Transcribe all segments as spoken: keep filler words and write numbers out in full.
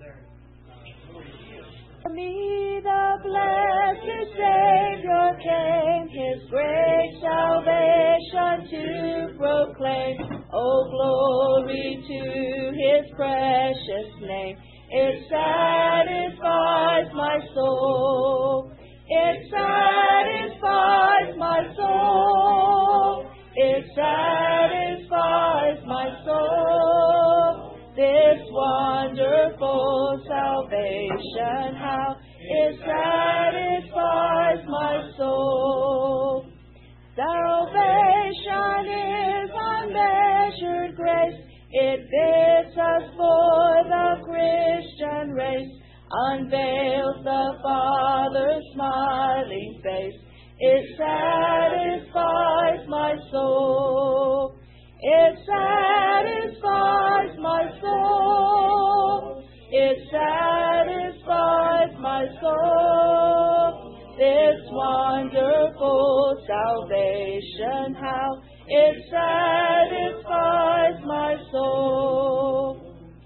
me the blessed Savior came, His great salvation to proclaim. Oh, glory to His precious name. It satisfies my soul. It satisfies my soul. It satisfies my soul. This wonderful salvation, how it satisfies my soul. Salvation is unmeasured grace. It fits us for the Christian race. Unveils the Father's smiling face. It satisfies my soul. It satisfies my soul. It satisfies my soul. This wonderful salvation, how it satisfies my soul.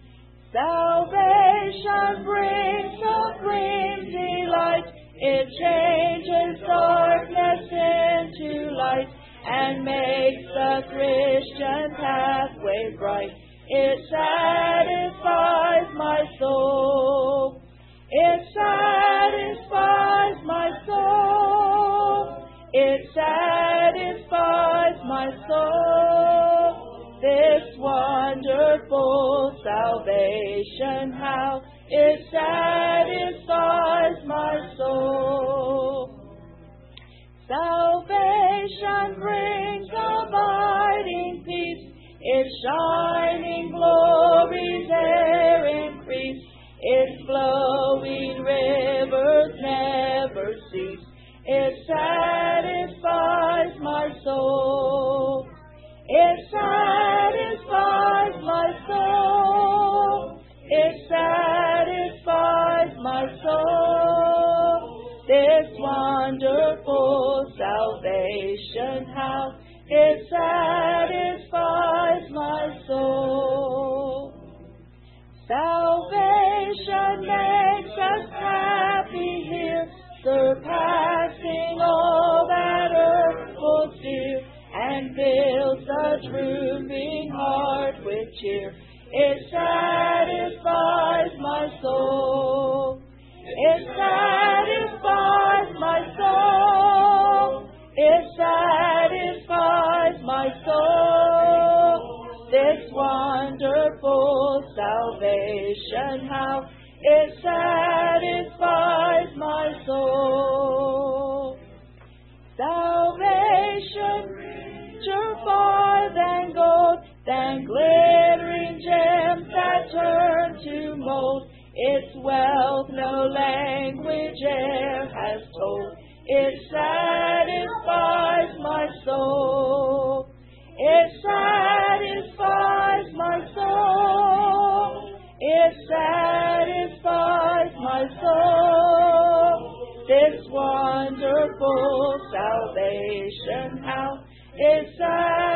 Salvation brings supreme delight. It changes darkness into light and makes the Christian pathway bright. It satisfies my soul. It satisfies my soul. It satisfies my soul. This wonderful salvation, how it satisfies my soul. Salvation brings abiding peace. Its shining glories there increase. Its flowing rivers never cease. It satisfies my soul. It satisfies my soul. It satisfies my soul. This wonderful salvation, how it satisfies my soul. Salvation makes us happy here, surpassing all that earth will fear, and fills the drooping heart with cheer. It satisfies my soul. It satisfies my soul. It satisfies my soul. This wonderful salvation, how it satisfies my soul. Salvation richer far than gold, than glittering gems that turn to mold. Its wealth no language e'er has told. It satisfies my soul. It satisfies my soul. It satisfies my soul. This wonderful salvation, how it satisfies